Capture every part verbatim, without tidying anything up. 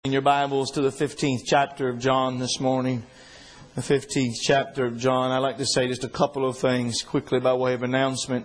In your Bibles to the fifteenth chapter of John this morning. The fifteenth chapter of John. I'd like to say just a couple of things quickly by way of announcement.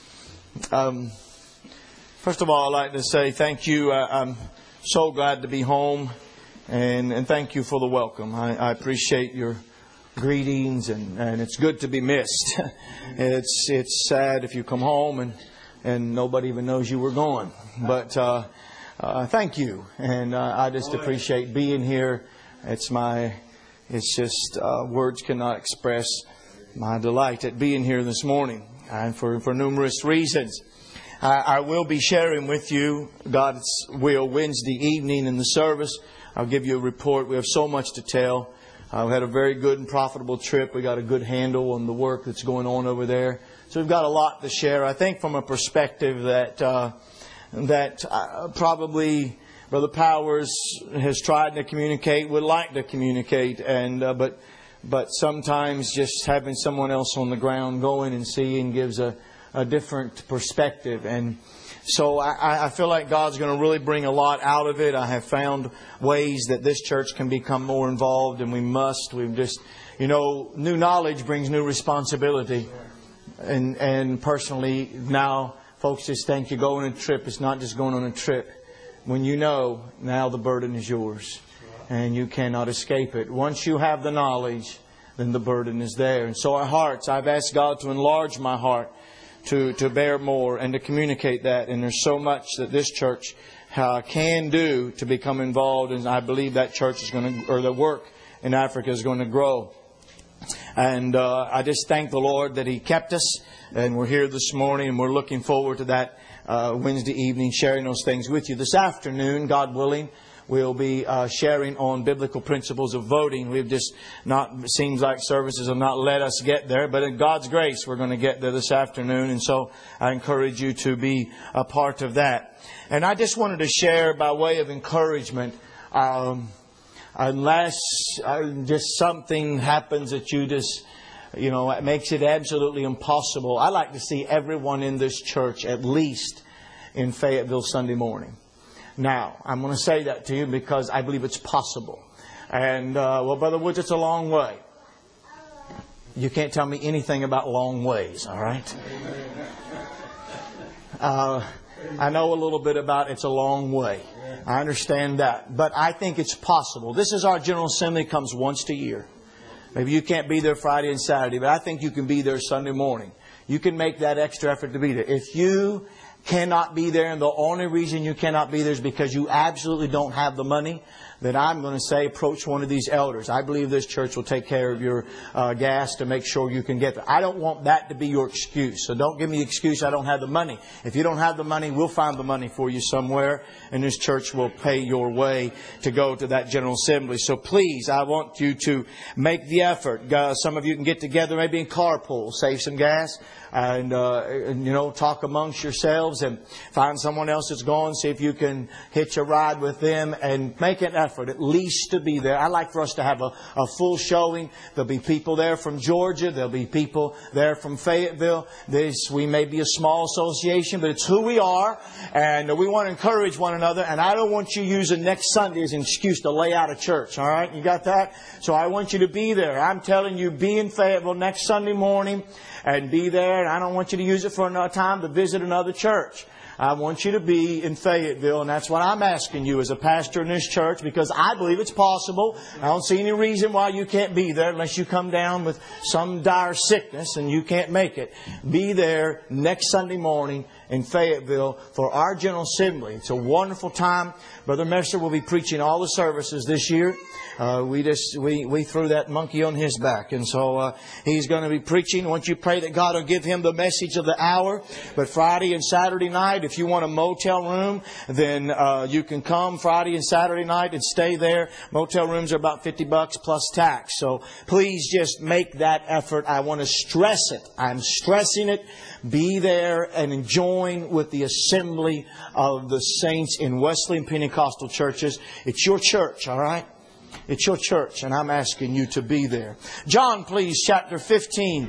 Um, first of all, I'd like to say thank you. Uh, I'm so glad to be home. And, and thank you for the welcome. I, I appreciate your greetings. And, and it's good to be missed. it's it's sad if you come home and, and nobody even knows you were gone. But... Uh, Uh, thank you, and uh, I just appreciate being here. It's my, it's just uh, words cannot express my delight at being here this morning, and for for numerous reasons. I, I will be sharing with you God's will Wednesday evening in the service. I'll give you a report. We have so much to tell. Uh, we had a very good and profitable trip. We got a good handle on the work that's going on over there. So we've got a lot to share. I think from a perspective that. Uh, that uh, probably Brother Powers has tried to communicate, would like to communicate, and uh, but but sometimes just having someone else on the ground going and seeing gives a, a different perspective. And so I, I feel like God's going to really bring a lot out of it. I have found ways that this church can become more involved, and we must. We've just, you know, new knowledge brings new responsibility. And, and personally now... Folks just think you go on a trip. It's not just going on a trip. When you know, now the burden is yours. And you cannot escape it. Once you have the knowledge, then the burden is there. And so our hearts, I've asked God to enlarge my heart to, to bear more and to communicate that. And there's so much that this church uh, can do to become involved. And I believe that church is going to, or the work in Africa is going to grow. And uh, I just thank the Lord that He kept us. And we're here this morning, and we're looking forward to that uh, Wednesday evening, sharing those things with you. This afternoon, God willing, we'll be uh, sharing on biblical principles of voting. We've just not, it seems like services have not let us get there, but in God's grace, we're going to get there this afternoon. And so I encourage you to be a part of that. And I just wanted to share by way of encouragement, um, unless uh, just something happens that you just... You know, it makes it absolutely impossible. I like to see everyone in this church at least in Fayetteville Sunday morning. Now, I'm going to say that to you because I believe it's possible. And, uh, well, Brother Woods, it's a long way. You can't tell me anything about long ways, all right? Uh, I know a little bit about it's a long way. I understand that. But I think it's possible. This is our General Assembly, comes once a year. Maybe you can't be there Friday and Saturday, but I think you can be there Sunday morning. You can make that extra effort to be there. If you cannot be there, and the only reason you cannot be there is because you absolutely don't have the money, then I'm going to say approach one of these elders. I believe this church will take care of your uh, gas to make sure you can get there. I don't want that to be your excuse. So don't give me the excuse I don't have the money. If you don't have the money, we'll find the money for you somewhere, and this church will pay your way to go to that General Assembly. So please, I want you to make the effort. Uh, some of you can get together maybe in carpool, save some gas. And, uh, and, you know, talk amongst yourselves and find someone else that's gone. See if you can hitch a ride with them and make an effort at least to be there. I like for us to have a, a full showing. There'll be people there from Georgia. There'll be people there from Fayetteville. This, we may be a small association, but it's who we are. And we want to encourage one another. And I don't want you using next Sunday as an excuse to lay out of church. All right? You got that? So I want you to be there. I'm telling you, be in Fayetteville next Sunday morning. And be there. And I don't want you to use it for another time to visit another church. I want you to be in Fayetteville. And that's what I'm asking you as a pastor in this church. Because I believe it's possible. I don't see any reason why you can't be there. Unless you come down with some dire sickness and you can't make it. Be there next Sunday morning in Fayetteville for our General Assembly. It's a wonderful time. Brother Messer will be preaching all the services this year. Uh, we just we, we threw that monkey on his back. And so uh, he's going to be preaching. Once you pray that God will give him the message of the hour. But Friday and Saturday night, if you want a motel room, then uh, you can come Friday and Saturday night and stay there. Motel rooms are about fifty bucks plus tax. So please just make that effort. I want to stress it. I'm stressing it. Be there and join with the assembly of the saints in Wesleyan Pentecostal churches. It's your church, all right? It's your church, and I'm asking you to be there. John, please, chapter fifteen.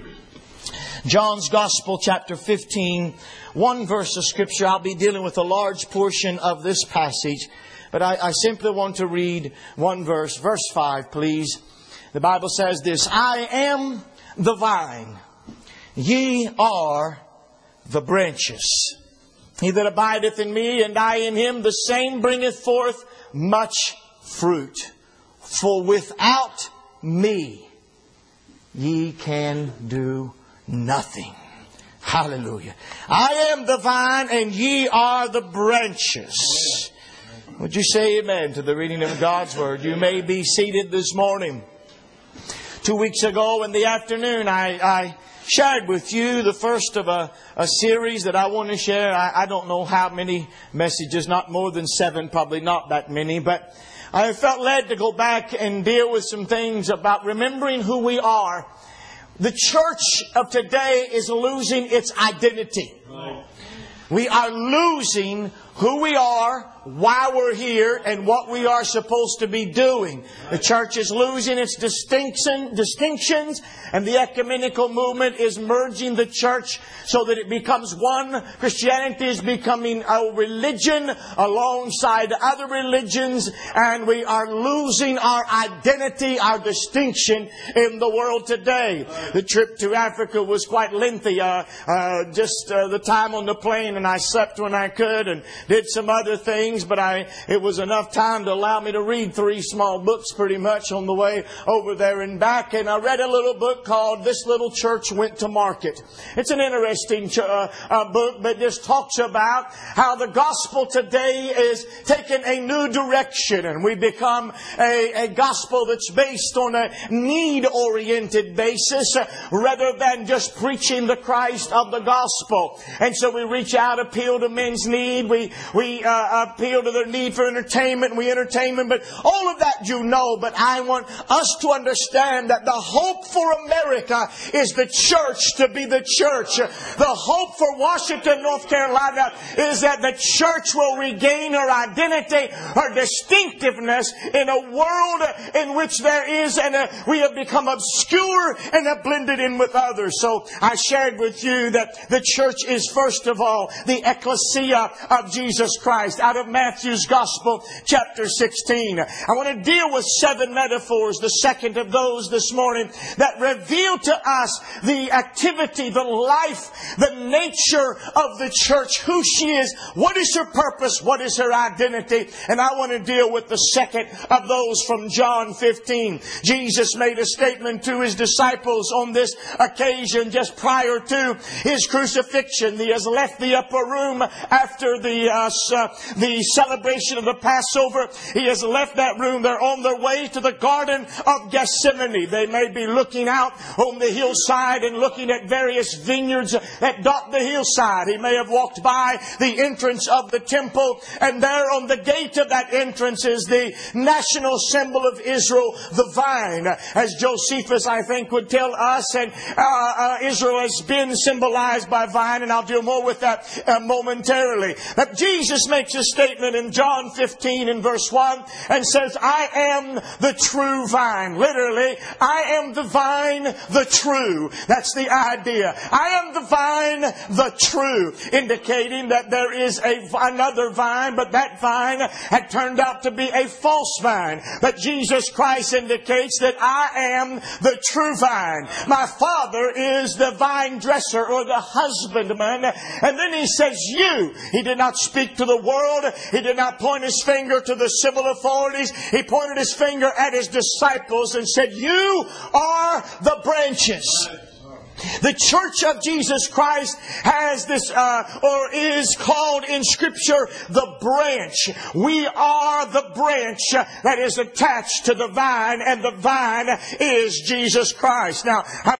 John's Gospel, chapter fifteen. One verse of Scripture. I'll be dealing with a large portion of this passage. But I, I simply want to read one verse. Verse five, please. The Bible says this: I am the vine, ye are the branches. He that abideth in me, and I in him, the same bringeth forth much fruit. For without me ye can do nothing. Hallelujah. I am the vine, and ye are the branches. Would you say amen to the reading of God's Word? You may be seated this morning. Two weeks ago in the afternoon, I, I shared with you the first of a, a series that I want to share. I, I don't know how many messages, not more than seven, probably not that many, but I felt led to go back and deal with some things about remembering who we are. The church of today is losing its identity. We are losing who we are, why we're here, and what we are supposed to be doing. The church is losing its distinction, distinctions, and the ecumenical movement is merging the church so that it becomes one. Christianity is becoming a religion alongside other religions, and we are losing our identity, our distinction in the world today. The trip to Africa was quite lengthy. Uh, uh, just uh, the time on the plane, and I slept when I could, and did some other things, but I it was enough time to allow me to read three small books pretty much on the way over there and back. And I read a little book called This Little Church Went to Market. It's an interesting uh, uh, book, but just talks about how the gospel today is taking a new direction, and we become a, a gospel that's based on a need-oriented basis uh, rather than just preaching the Christ of the gospel. And so we reach out, appeal to men's need. We We uh, appeal to their need for entertainment, and we entertain them. But all of that you know. But I want us to understand that the hope for America is the church to be the church. The hope for Washington, North Carolina is that the church will regain her identity, her distinctiveness in a world in which there is, and uh, we have become obscure and have blended in with others. So I shared with you that the church is first of all the ecclesia of Jesus Christ, out of Matthew's Gospel, chapter sixteen. I want to deal with seven metaphors, the second of those this morning, that reveal to us the activity, the life, the nature of the church, who she is, what is her purpose, what is her identity. And I want to deal with the second of those from John fifteen. Jesus made a statement to His disciples on this occasion just prior to His crucifixion. He has left the upper room after the uh, uh, the celebration of the Passover. He has left that room. They're on their way to the Garden of Gethsemane. They may be looking out on the hillside and looking at various vineyards that dot the hillside. He may have walked by the entrance of the temple, and there on the gate of that entrance is the national symbol of Israel, the vine. As Josephus, I think, would tell us, and uh, uh, Israel has been symbolized by vine, and I'll deal more with that uh, momentarily. But Jesus makes a statement in John fifteen in verse one and says, I am the true vine. Literally, I am the vine, the true. That's the idea. I am the vine, the true. Indicating that there is a, another vine, but that vine had turned out to be a false vine. But Jesus Christ indicates that I am the true vine. My Father is the vine dresser, or the husbandman. And then He says, you. He did not speak to the world. He did not point His finger to the civil authorities. He pointed His finger at His disciples and said, you are the branches. The church of Jesus Christ has this, uh, or is called in Scripture, the branch. We are the branch that is attached to the vine, and the vine is Jesus Christ. Now,